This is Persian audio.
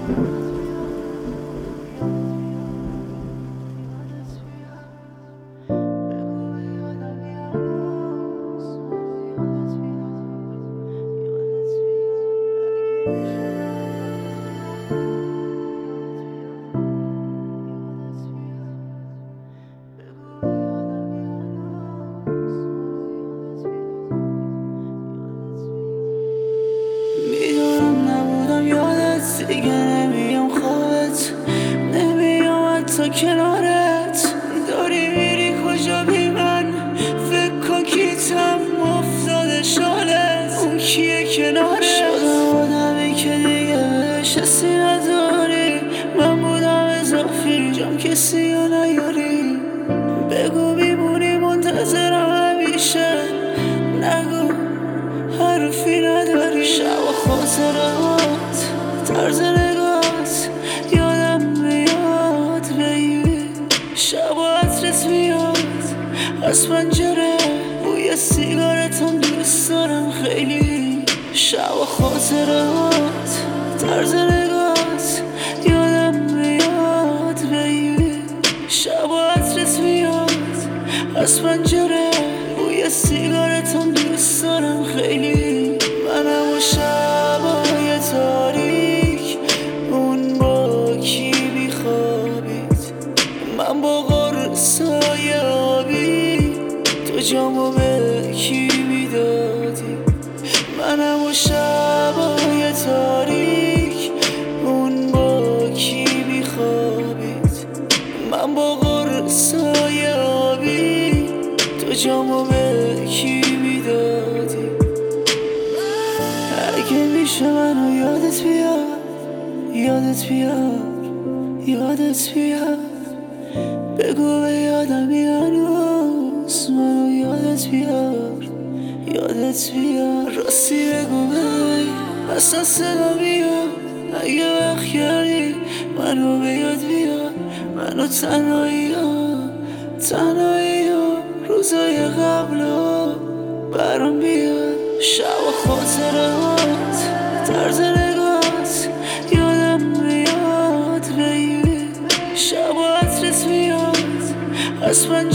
میدونم نبودم یادت، دیگه نمیام خوابت، نمیام حتی کنارت. داری میری کجا بی من؟ فکر کن کیتم افتاده شالت. اون کیه کنارت؟ شدم آدمی که دیگه بهش حسی نداری. من بودم اضافی جام کسی رو نیاری. بگو میمونی منتظرم همیشه، نگو حرفی نداری. شب و خاطرات، طرز نگات یادم میاد بیبی. شب و عطرت میاد از پنجره، بوی سیگارتم دوست دارم خیلی. شب و خاطرات، طرز نگات یادم میاد بیبی. شب و عطرت میاد از پنجره، بوی سیگارتم دوست دارم خیلی. منم و شبای تاریک، اون با کی میخوابید، من با قرصای آبی، تو جامو به کی میدادی. منم و شبای تاریک، اون با کی میخوابید، من با قرصای آبی، تو جامو به کی میدادی. اگه میشه منو یادت بیاد، یادت بیاد، یادت بیاد. بگو به یادم هنوز منو یادت بیاد، یادت بیاد. راستی بگو بی اصلا صدا بیاد. اگه وقت کردی منو به یاد بیاد، منو تنهایی روزای قبلو برام بیاد. شب و خاطرات، طرز نگات یادم میاد بیبی. شب و عطرت میاد از